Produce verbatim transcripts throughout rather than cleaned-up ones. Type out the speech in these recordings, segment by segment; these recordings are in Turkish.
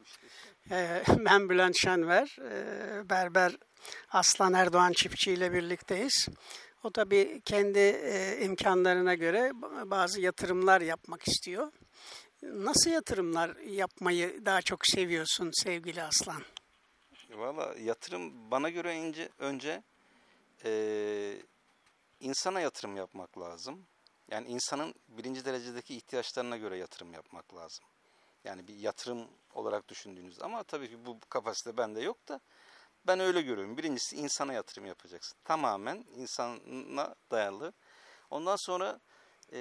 işte. Ee, Ben Bülent Şenver, ee, Berber Aslan Erdoğan Çiftçi ile birlikteyiz. O tabii kendi e, imkanlarına göre bazı yatırımlar yapmak istiyor. Nasıl yatırımlar yapmayı daha çok seviyorsun sevgili Aslan? Valla yatırım bana göre önce, önce e, insana yatırım yapmak lazım. Yani insanın birinci derecedeki ihtiyaçlarına göre yatırım yapmak lazım. Yani bir yatırım olarak düşündüğünüz ama tabii ki bu kapasite bende yok da ben öyle görüyorum. Birincisi insana yatırım yapacaksın. Tamamen insana dayalı. Ondan sonra e,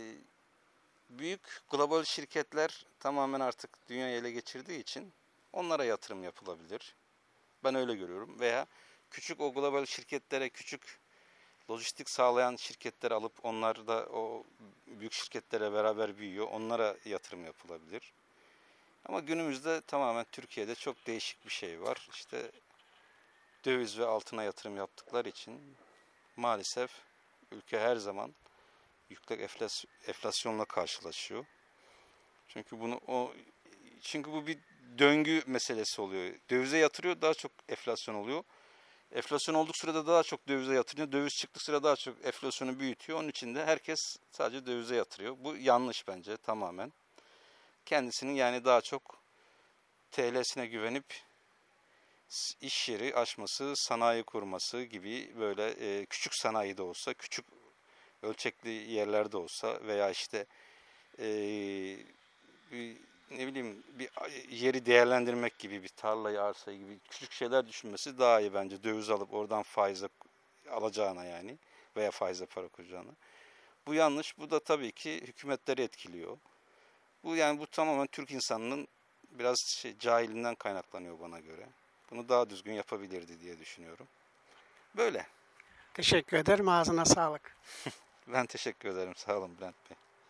büyük global şirketler tamamen artık dünyayı ele geçirdiği için onlara yatırım yapılabilir. Ben öyle görüyorum. Veya küçük o global şirketlere küçük lojistik sağlayan şirketler alıp onlar da o büyük şirketlere beraber büyüyor. Onlara yatırım yapılabilir. Ama günümüzde tamamen Türkiye'de çok değişik bir şey var. İşte döviz ve altına yatırım yaptıkları için maalesef ülke her zaman yüksek enflasyonla karşılaşıyor. Çünkü bunu o çünkü bu bir döngü meselesi oluyor. Dövize yatırıyor, daha çok enflasyon oluyor. Enflasyon olduk sırada daha çok dövize yatırıyor. Döviz çıktık sırada daha çok enflasyonu büyütüyor. Onun için de herkes sadece dövize yatırıyor. Bu yanlış bence tamamen. Kendisinin yani daha çok T L'sine güvenip iş yeri açması, sanayi kurması gibi böyle e, küçük sanayi de olsa, küçük ölçekli yerlerde olsa veya işte e, bir, ne bileyim bir yeri değerlendirmek gibi bir tarlayı, arsayı gibi küçük şeyler düşünmesi daha iyi bence. Döviz alıp oradan faize alacağına yani veya faize para koyacağına. Bu yanlış. Bu da tabii ki hükümetleri etkiliyor. Bu yani bu tamamen Türk insanının biraz şey, cahilinden kaynaklanıyor bana göre. Bunu daha düzgün yapabilirdi diye düşünüyorum. Böyle. Teşekkür ederim. Ağzına sağlık. Ben teşekkür ederim. Sağ olun Bülent Bey.